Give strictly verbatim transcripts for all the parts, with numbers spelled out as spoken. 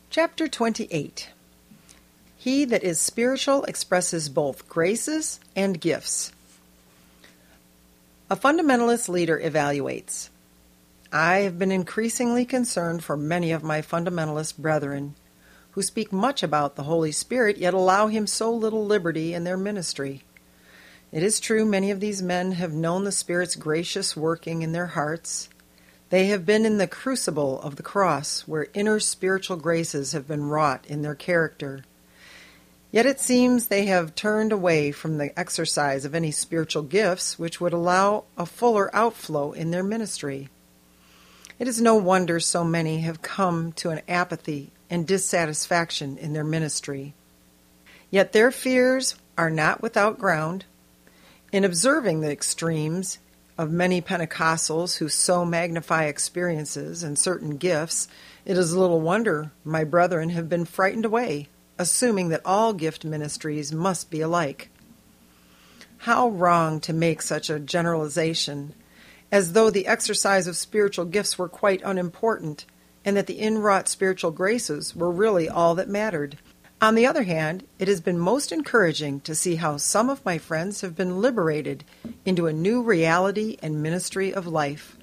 Chapter twenty-eight. He that is spiritual expresses both graces and gifts. A fundamentalist leader evaluates. I have been increasingly concerned for many of my fundamentalist brethren who speak much about the Holy Spirit yet allow him so little liberty in their ministry. It is true many of these men have known the Spirit's gracious working in their hearts. They have been in the crucible of the cross where inner spiritual graces have been wrought in their character. Yet it seems they have turned away from the exercise of any spiritual gifts which would allow a fuller outflow in their ministry. It is no wonder so many have come to an apathy and dissatisfaction in their ministry. Yet their fears are not without ground. In observing the extremes of many Pentecostals who so magnify experiences and certain gifts, it is little wonder my brethren have been frightened away, assuming that all gift ministries must be alike. How wrong to make such a generalization, as though the exercise of spiritual gifts were quite unimportant, and that the inwrought spiritual graces were really all that mattered. On the other hand, it has been most encouraging to see how some of my friends have been liberated into a new reality and ministry of life.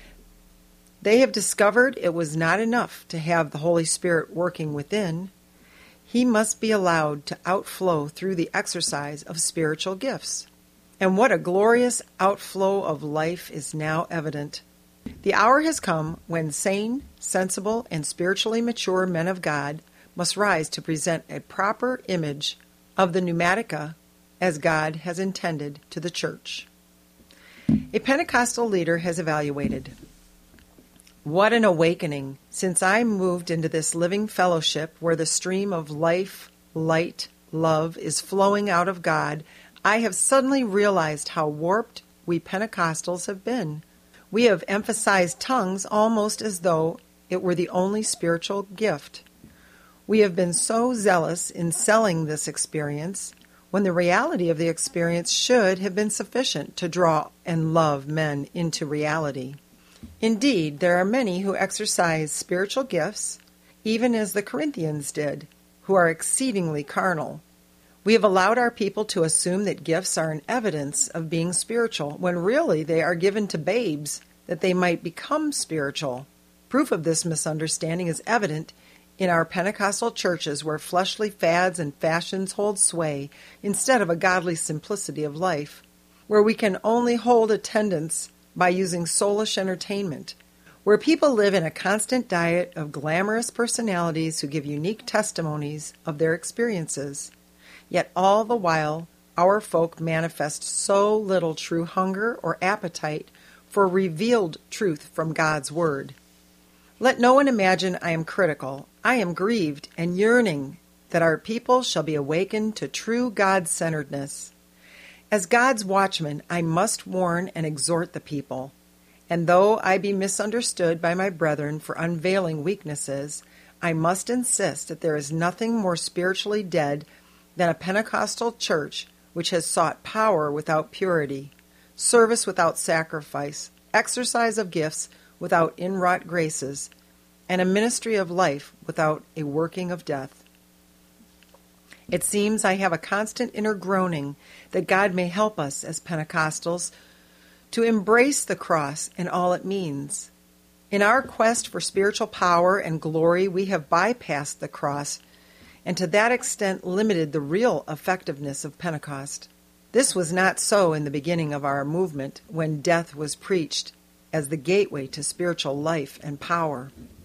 They have discovered it was not enough to have the Holy Spirit working within. He must be allowed to outflow through the exercise of spiritual gifts. And what a glorious outflow of life is now evident. The hour has come when sane, sensible, and spiritually mature men of God must rise to present a proper image of the pneumatica as God has intended to the church. A Pentecostal leader has evaluated. What an awakening since I moved into this living fellowship where the stream of life, light, love is flowing out of God. I have suddenly realized how warped we Pentecostals have been. We have emphasized tongues almost as though it were the only spiritual gift. We have been so zealous in selling this experience when the reality of the experience should have been sufficient to draw and love men into reality. Indeed, there are many who exercise spiritual gifts, even as the Corinthians did, who are exceedingly carnal. We have allowed our people to assume that gifts are an evidence of being spiritual, when really they are given to babes that they might become spiritual. Proof of this misunderstanding is evident in our Pentecostal churches where fleshly fads and fashions hold sway instead of a godly simplicity of life, where we can only hold attendance by using soulish entertainment, where people live in a constant diet of glamorous personalities who give unique testimonies of their experiences. Yet all the while, our folk manifest so little true hunger or appetite for revealed truth from God's Word. Let no one imagine I am critical. I am grieved and yearning that our people shall be awakened to true God-centeredness. As God's watchman, I must warn and exhort the people. And though I be misunderstood by my brethren for unveiling weaknesses, I must insist that there is nothing more spiritually dead than a Pentecostal church which has sought power without purity, service without sacrifice, exercise of gifts without inwrought graces, and a ministry of life without a working of death. It seems I have a constant inner groaning that God may help us as Pentecostals to embrace the cross and all it means. In our quest for spiritual power and glory, we have bypassed the cross and to that extent limited the real effectiveness of Pentecost. This was not so in the beginning of our movement when death was preached as the gateway to spiritual life and power.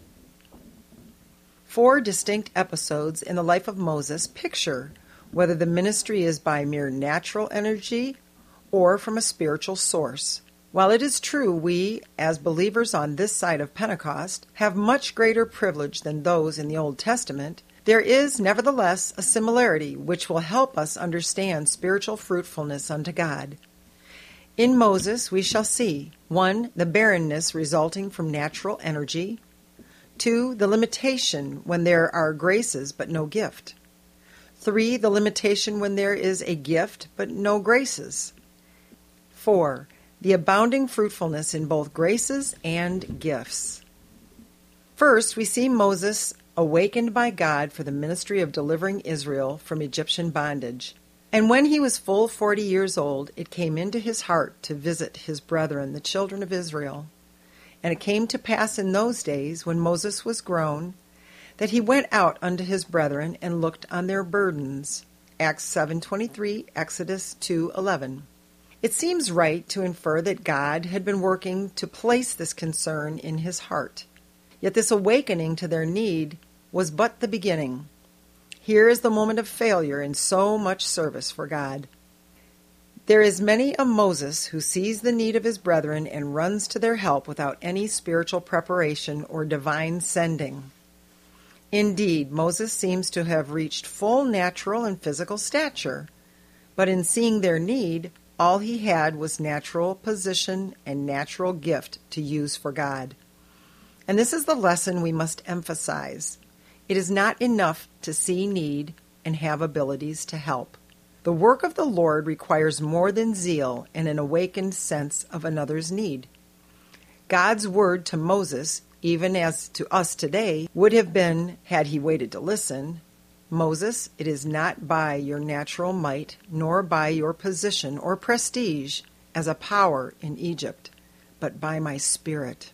Four distinct episodes in the life of Moses picture whether the ministry is by mere natural energy or from a spiritual source. While it is true we, as believers on this side of Pentecost, have much greater privilege than those in the Old Testament, there is nevertheless a similarity which will help us understand spiritual fruitfulness unto God. In Moses we shall see, one, the barrenness resulting from natural energy, two, the limitation when there are graces but no gift, three, the limitation when there is a gift but no graces, four, the abounding fruitfulness in both graces and gifts. First, we see Moses awakened by God for the ministry of delivering Israel from Egyptian bondage. And when he was full forty years old, it came into his heart to visit his brethren, the children of Israel. And it came to pass in those days, when Moses was grown, that he went out unto his brethren and looked on their burdens. Acts seven twenty-three, Exodus two eleven. It seems right to infer that God had been working to place this concern in his heart. Yet this awakening to their need was but the beginning. Here is the moment of failure in so much service for God. There is many a Moses who sees the need of his brethren and runs to their help without any spiritual preparation or divine sending. Indeed, Moses seems to have reached full natural and physical stature, but in seeing their need, all he had was natural position and natural gift to use for God. And this is the lesson we must emphasize. It is not enough to see need and have abilities to help. The work of the Lord requires more than zeal and an awakened sense of another's need. God's word to Moses, even as to us today, would have been, had he waited to listen, Moses, it is not by your natural might, nor by your position or prestige as a power in Egypt, but by my Spirit.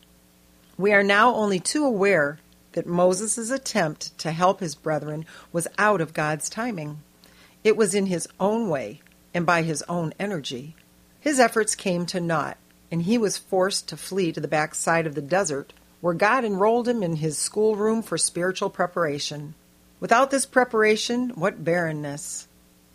We are now only too aware that Moses' attempt to help his brethren was out of God's timing. It was in his own way and by his own energy. His efforts came to naught, and he was forced to flee to the backside of the desert, where God enrolled him in his schoolroom for spiritual preparation. Without this preparation, what barrenness!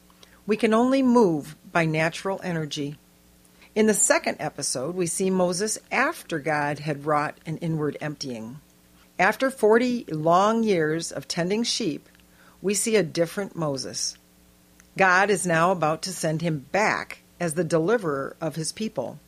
We can only move by natural energy. In the second episode, we see Moses after God had wrought an inward emptying. After forty long years of tending sheep, we see a different Moses. God is now about to send him back as the deliverer of his people.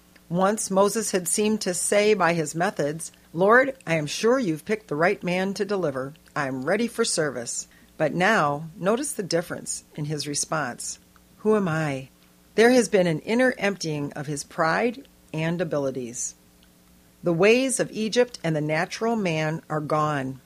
Once Moses had seemed to say by his methods, "Lord, I am sure you've picked the right man to deliver. I am ready for service." But now, notice the difference in his response. Who am I? There has been an inner emptying of his pride and abilities. The ways of Egypt and the natural man are gone.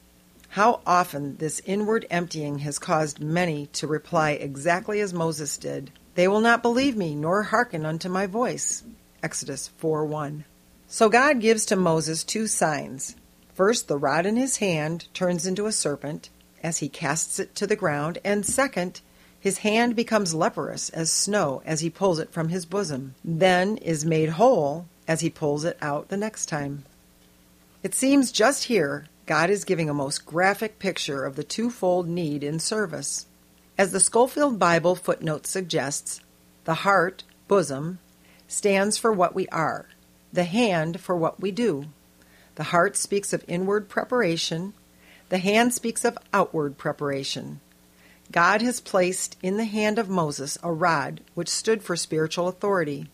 How often this inward emptying has caused many to reply exactly as Moses did. They will not believe me, nor hearken unto my voice. Exodus four one. So God gives to Moses two signs. First, the rod in his hand turns into a serpent as he casts it to the ground, and second, his hand becomes leprous as snow as he pulls it from his bosom, then is made whole as he pulls it out the next time. It seems just here God is giving a most graphic picture of the twofold need in service. As the Scofield Bible footnote suggests, the heart, bosom, stands for what we are, the hand for what we do. The heart speaks of inward preparation, the hand speaks of outward preparation. God has placed in the hand of Moses a rod which stood for spiritual authority.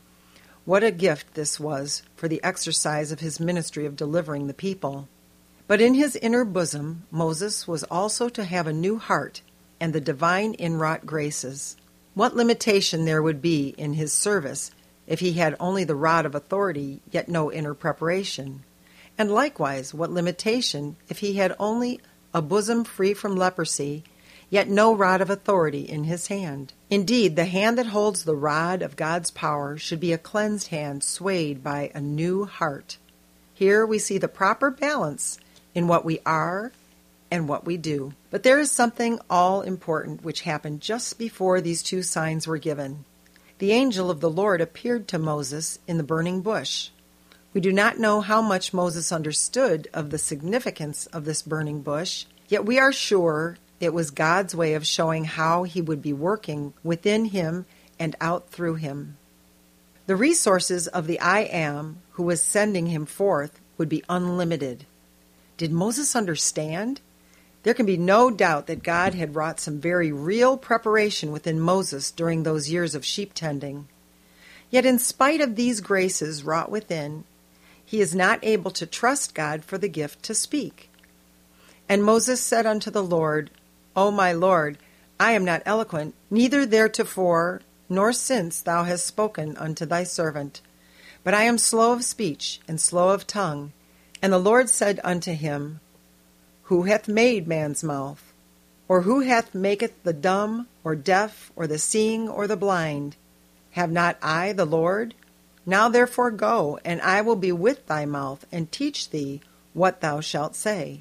What a gift this was for the exercise of his ministry of delivering the people. But in his inner bosom, Moses was also to have a new heart and the divine inwrought graces. What limitation there would be in his service if he had only the rod of authority, yet no inner preparation. And likewise, what limitation if he had only a bosom free from leprosy, yet no rod of authority in his hand. Indeed, the hand that holds the rod of God's power should be a cleansed hand swayed by a new heart. Here we see the proper balance in what we are and what we do. But there is something all-important which happened just before these two signs were given. The angel of the Lord appeared to Moses in the burning bush. We do not know how much Moses understood of the significance of this burning bush, yet we are sure it was God's way of showing how he would be working within him and out through him. The resources of the I Am, who was sending him forth, would be unlimited. Did Moses understand? There can be no doubt that God had wrought some very real preparation within Moses during those years of sheep tending. Yet in spite of these graces wrought within, he is not able to trust God for the gift to speak. And Moses said unto the Lord, O my Lord, I am not eloquent, neither theretofore nor since thou hast spoken unto thy servant. But I am slow of speech and slow of tongue. And the Lord said unto him, Who hath made man's mouth? Or who hath maketh the dumb, or deaf, or the seeing, or the blind? Have not I the Lord? Now therefore go, and I will be with thy mouth, and teach thee what thou shalt say.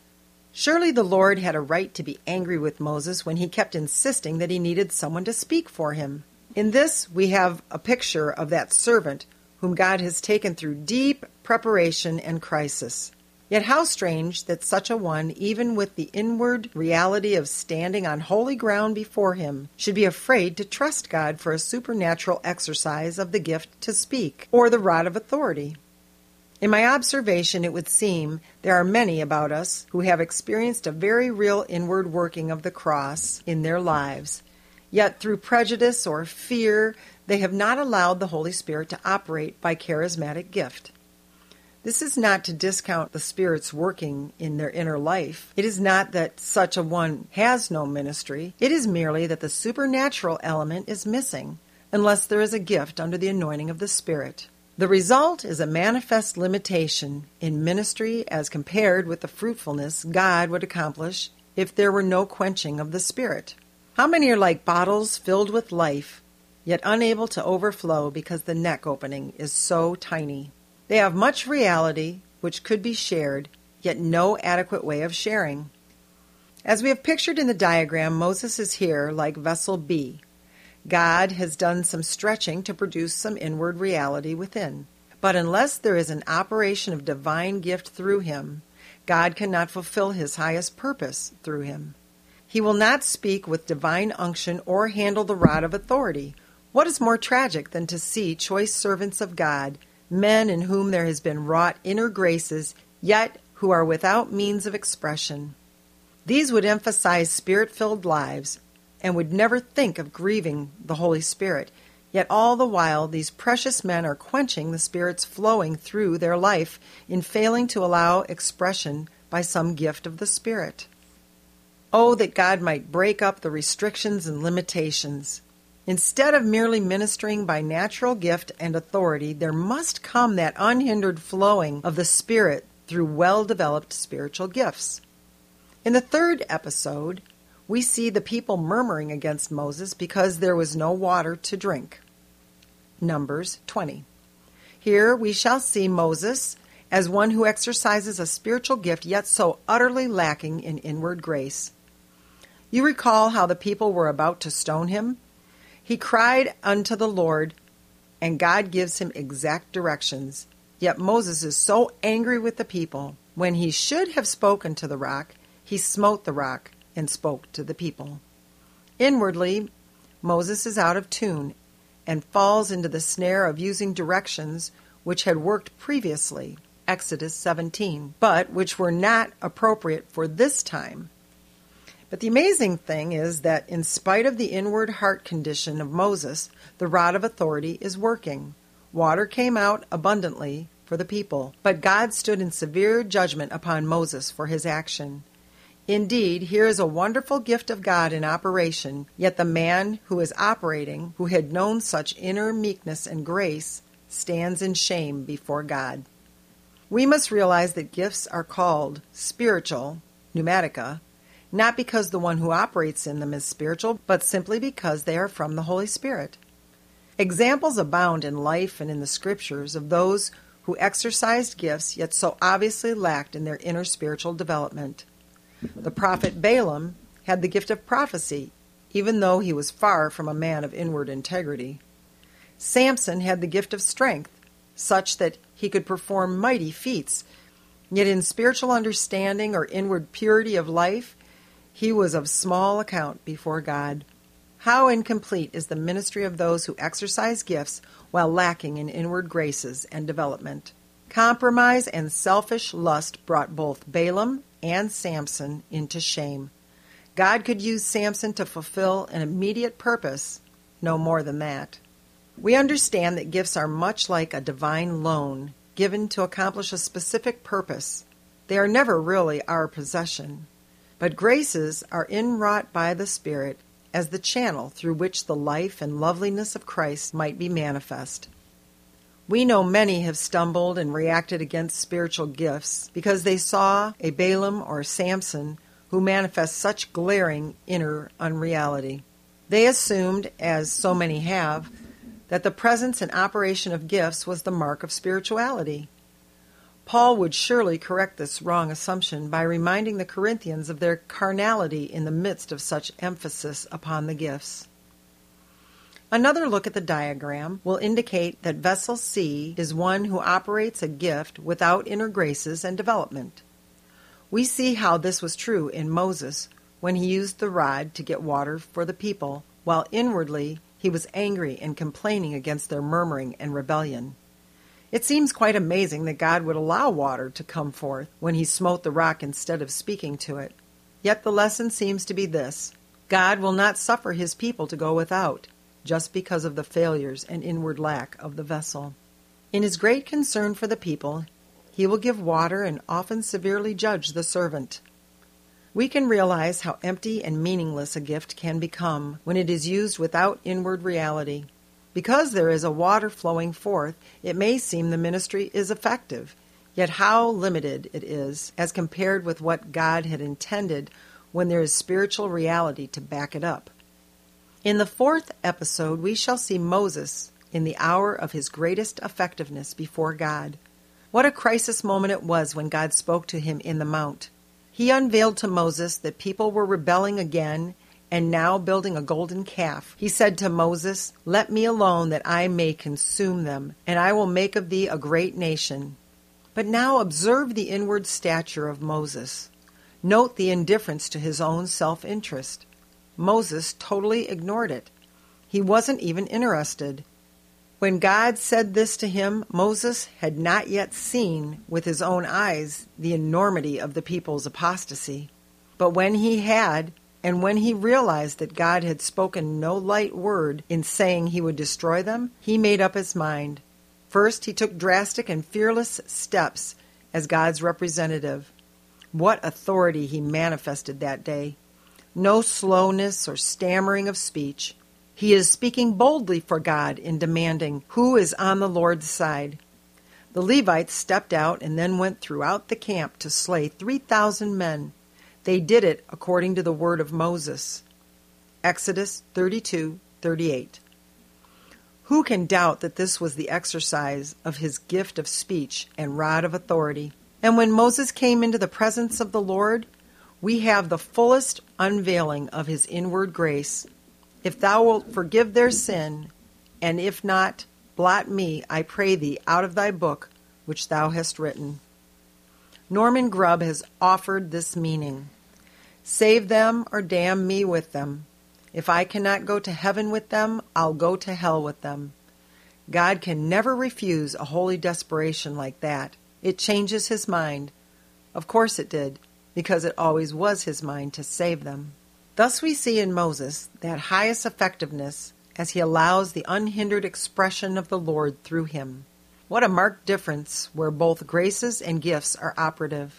Surely the Lord had a right to be angry with Moses when he kept insisting that he needed someone to speak for him. In this we have a picture of that servant whom God has taken through deep preparation and crisis. Yet how strange that such a one, even with the inward reality of standing on holy ground before him, should be afraid to trust God for a supernatural exercise of the gift to speak, or the rod of authority. In my observation, it would seem there are many about us who have experienced a very real inward working of the cross in their lives, yet through prejudice or fear, they have not allowed the Holy Spirit to operate by charismatic gift. This is not to discount the Spirit's working in their inner life. It is not that such a one has no ministry. It is merely that the supernatural element is missing, unless there is a gift under the anointing of the Spirit. The result is a manifest limitation in ministry as compared with the fruitfulness God would accomplish if there were no quenching of the Spirit. How many are like bottles filled with life, yet unable to overflow because the neck opening is so tiny? They have much reality which could be shared, yet no adequate way of sharing. As we have pictured in the diagram, Moses is here like vessel B. God has done some stretching to produce some inward reality within. But unless there is an operation of divine gift through him, God cannot fulfill his highest purpose through him. He will not speak with divine unction or handle the rod of authority. What is more tragic than to see choice servants of God, men in whom there has been wrought inner graces, yet who are without means of expression? These would emphasize spirit-filled lives, and would never think of grieving the Holy Spirit. Yet all the while these precious men are quenching the Spirit's flowing through their life in failing to allow expression by some gift of the Spirit. Oh, that God might break up the restrictions and limitations. Instead of merely ministering by natural gift and authority, there must come that unhindered flowing of the Spirit through well-developed spiritual gifts. In the third episode, we see the people murmuring against Moses because there was no water to drink. Numbers twenty. Here we shall see Moses as one who exercises a spiritual gift yet so utterly lacking in inward grace. You recall how the people were about to stone him? He cried unto the Lord, and God gives him exact directions. Yet Moses is so angry with the people, when he should have spoken to the rock, he smote the rock and spoke to the people. Inwardly, Moses is out of tune and falls into the snare of using directions which had worked previously, Exodus seventeen, but which were not appropriate for this time. But the amazing thing is that in spite of the inward heart condition of Moses, the rod of authority is working. Water came out abundantly for the people, but God stood in severe judgment upon Moses for his action. Indeed, here is a wonderful gift of God in operation, yet the man who is operating, who had known such inner meekness and grace, stands in shame before God. We must realize that gifts are called spiritual, pneumatica, not because the one who operates in them is spiritual, but simply because they are from the Holy Spirit. Examples abound in life and in the Scriptures of those who exercised gifts yet so obviously lacked in their inner spiritual development. The prophet Balaam had the gift of prophecy, even though he was far from a man of inward integrity. Samson had the gift of strength, such that he could perform mighty feats, yet in spiritual understanding or inward purity of life, he was of small account before God. How incomplete is the ministry of those who exercise gifts while lacking in inward graces and development. Compromise and selfish lust brought both Balaam and Samson into shame. God could use Samson to fulfill an immediate purpose, no more than that. We understand that gifts are much like a divine loan, given to accomplish a specific purpose. They are never really our possession. But graces are inwrought by the Spirit as the channel through which the life and loveliness of Christ might be manifest. We know many have stumbled and reacted against spiritual gifts because they saw a Balaam or Samson who manifest such glaring inner unreality. They assumed, as so many have, that the presence and operation of gifts was the mark of spirituality. Paul would surely correct this wrong assumption by reminding the Corinthians of their carnality in the midst of such emphasis upon the gifts. Another look at the diagram will indicate that vessel C is one who operates a gift without inner graces and development. We see how this was true in Moses when he used the rod to get water for the people, while inwardly he was angry and complaining against their murmuring and rebellion. It seems quite amazing that God would allow water to come forth when he smote the rock instead of speaking to it. Yet the lesson seems to be this: God will not suffer his people to go without, just because of the failures and inward lack of the vessel. In his great concern for the people, he will give water and often severely judge the servant. We can realize how empty and meaningless a gift can become when it is used without inward reality. Because there is a water flowing forth, it may seem the ministry is effective, yet how limited it is as compared with what God had intended when there is spiritual reality to back it up. In the fourth episode, we shall see Moses in the hour of his greatest effectiveness before God. What a crisis moment it was when God spoke to him in the mount. He unveiled to Moses that people were rebelling again and now building a golden calf. He said to Moses, "Let me alone that I may consume them, and I will make of thee a great nation." But now observe the inward stature of Moses. Note the indifference to his own self-interest. Moses totally ignored it. He wasn't even interested. When God said this to him, Moses had not yet seen with his own eyes the enormity of the people's apostasy. But when he had, and when he realized that God had spoken no light word in saying he would destroy them, he made up his mind. First, he took drastic and fearless steps as God's representative. What authority he manifested that day! No slowness or stammering of speech. He is speaking boldly for God in demanding who is on the Lord's side. The Levites stepped out and then went throughout the camp to slay three thousand men. They did it according to the word of Moses. Exodus thirty-two thirty-eight. Who can doubt that this was the exercise of his gift of speech and rod of authority? And when Moses came into the presence of the Lord, we have the fullest unveiling of his inward grace. If thou wilt forgive their sin, and if not, blot me, I pray thee, out of thy book which thou hast written. Norman Grubb has offered this meaning: save them or damn me with them. If I cannot go to heaven with them, I'll go to hell with them. God can never refuse a holy desperation like that. It changes his mind. Of course it did, because it always was his mind to save them. Thus we see in Moses that highest effectiveness as he allows the unhindered expression of the Lord through him. What a marked difference where both graces and gifts are operative.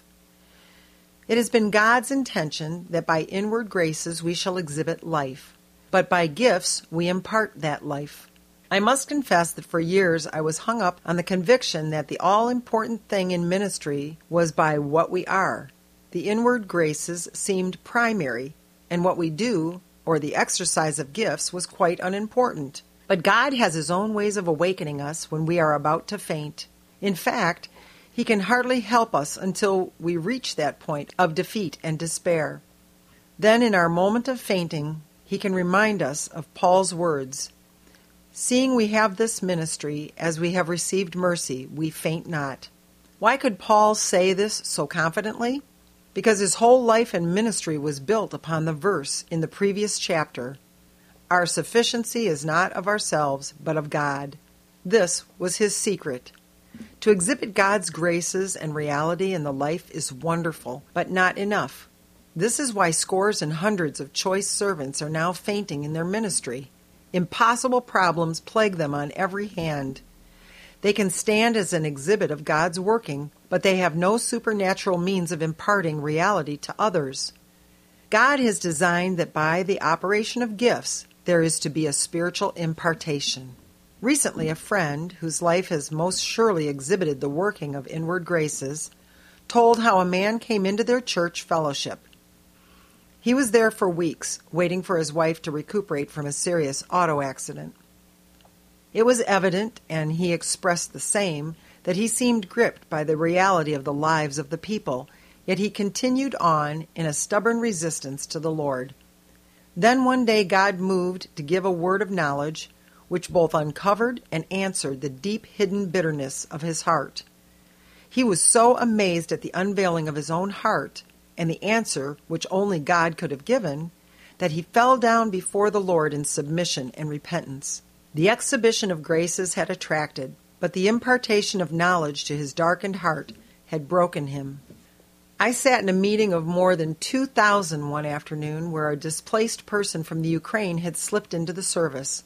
It has been God's intention that by inward graces we shall exhibit life, but by gifts we impart that life. I must confess that for years I was hung up on the conviction that the all-important thing in ministry was by what we are. The inward graces seemed primary, and what we do, or the exercise of gifts, was quite unimportant. But God has his own ways of awakening us when we are about to faint. In fact, he can hardly help us until we reach that point of defeat and despair. Then in our moment of fainting, he can remind us of Paul's words, "Seeing we have this ministry, as we have received mercy, we faint not." Why could Paul say this so confidently? Because his whole life and ministry was built upon the verse in the previous chapter, "Our sufficiency is not of ourselves, but of God." This was his secret. To exhibit God's graces and reality in the life is wonderful, but not enough. This is why scores and hundreds of choice servants are now fainting in their ministry. Impossible problems plague them on every hand. They can stand as an exhibit of God's working, but they have no supernatural means of imparting reality to others. God has designed that by the operation of gifts, there is to be a spiritual impartation. Recently, a friend, whose life has most surely exhibited the working of inward graces, told how a man came into their church fellowship. He was there for weeks, waiting for his wife to recuperate from a serious auto accident. It was evident, and he expressed the same, that he seemed gripped by the reality of the lives of the people, yet he continued on in a stubborn resistance to the Lord. Then one day God moved to give a word of knowledge, which both uncovered and answered the deep hidden bitterness of his heart. He was so amazed at the unveiling of his own heart and the answer which only God could have given, that he fell down before the Lord in submission and repentance. The exhibition of graces had attracted, but the impartation of knowledge to his darkened heart had broken him. I sat in a meeting of more than two thousand one afternoon where a displaced person from the Ukraine had slipped into the service.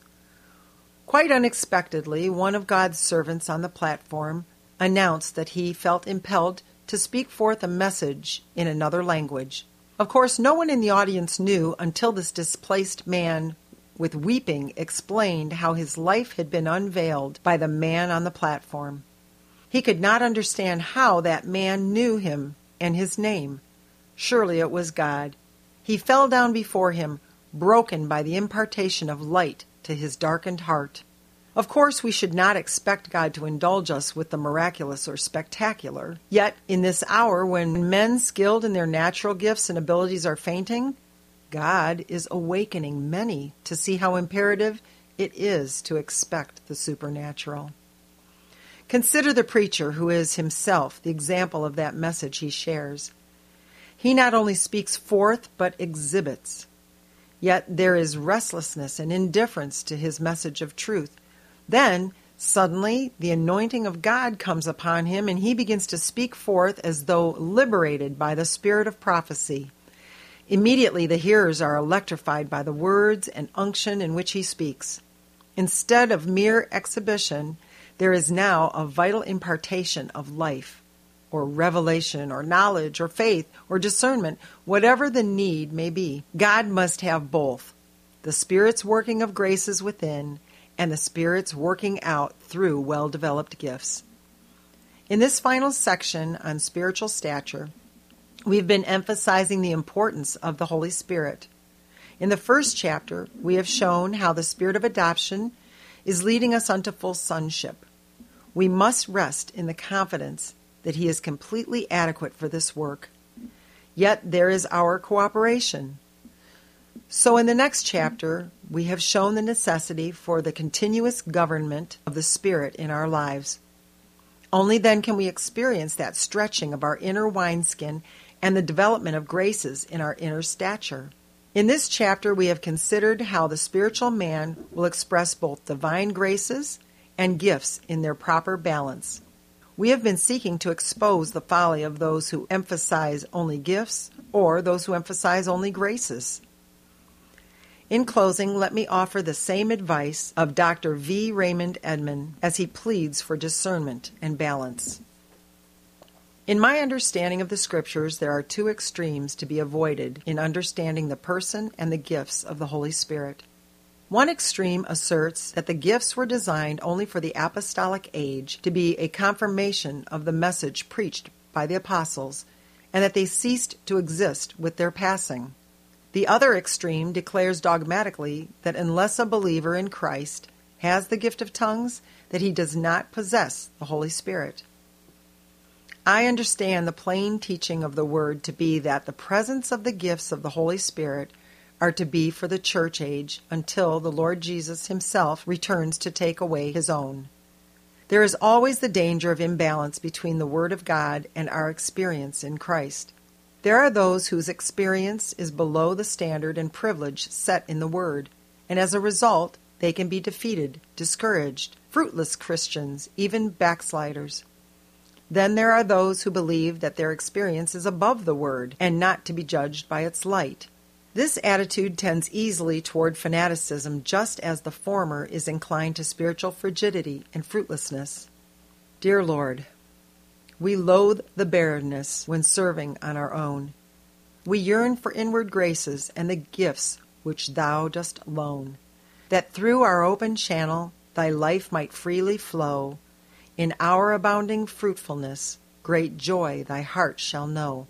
Quite unexpectedly, one of God's servants on the platform announced that he felt impelled to speak forth a message in another language. Of course, no one in the audience knew until this displaced man with weeping explained how his life had been unveiled by the man on the platform. He could not understand how that man knew him and his name. Surely it was God. He fell down before him, broken by the impartation of light to his darkened heart. Of course, we should not expect God to indulge us with the miraculous or spectacular. Yet, in this hour when men skilled in their natural gifts and abilities are fainting, God is awakening many to see how imperative it is to expect the supernatural. Consider the preacher who is himself the example of that message he shares. He not only speaks forth, but exhibits. Yet there is restlessness and indifference to his message of truth. Then, suddenly, the anointing of God comes upon him, and he begins to speak forth as though liberated by the spirit of prophecy. Immediately, the hearers are electrified by the words and unction in which he speaks. Instead of mere exhibition, there is now a vital impartation of life, or revelation, or knowledge, or faith, or discernment, whatever the need may be. God must have both, the Spirit's working of graces within and the Spirit's working out through well-developed gifts. In this final section on spiritual stature, we've been emphasizing the importance of the Holy Spirit. In the first chapter, we have shown how the Spirit of adoption is leading us unto full sonship. We must rest in the confidence that He is completely adequate for this work. Yet there is our cooperation. So in the next chapter, we have shown the necessity for the continuous government of the Spirit in our lives. Only then can we experience that stretching of our inner wineskin and the development of graces in our inner stature. In this chapter, we have considered how the spiritual man will express both divine graces and gifts in their proper balance. We have been seeking to expose the folly of those who emphasize only gifts or those who emphasize only graces. In closing, let me offer the same advice of Doctor V. Raymond Edman as he pleads for discernment and balance. In my understanding of the Scriptures, there are two extremes to be avoided in understanding the person and the gifts of the Holy Spirit. One extreme asserts that the gifts were designed only for the apostolic age to be a confirmation of the message preached by the apostles, and that they ceased to exist with their passing. The other extreme declares dogmatically that unless a believer in Christ has the gift of tongues, that he does not possess the Holy Spirit. I understand the plain teaching of the Word to be that the presence of the gifts of the Holy Spirit are to be for the church age until the Lord Jesus Himself returns to take away His own. There is always the danger of imbalance between the Word of God and our experience in Christ. There are those whose experience is below the standard and privilege set in the Word, and as a result, they can be defeated, discouraged, fruitless Christians, even backsliders. Then there are those who believe that their experience is above the Word and not to be judged by its light. This attitude tends easily toward fanaticism, just as the former is inclined to spiritual frigidity and fruitlessness. Dear Lord, we loathe the barrenness when serving on our own. We yearn for inward graces and the gifts which Thou dost loan, that through our open channel thy life might freely flow. In our abounding fruitfulness, great joy thy heart shall know.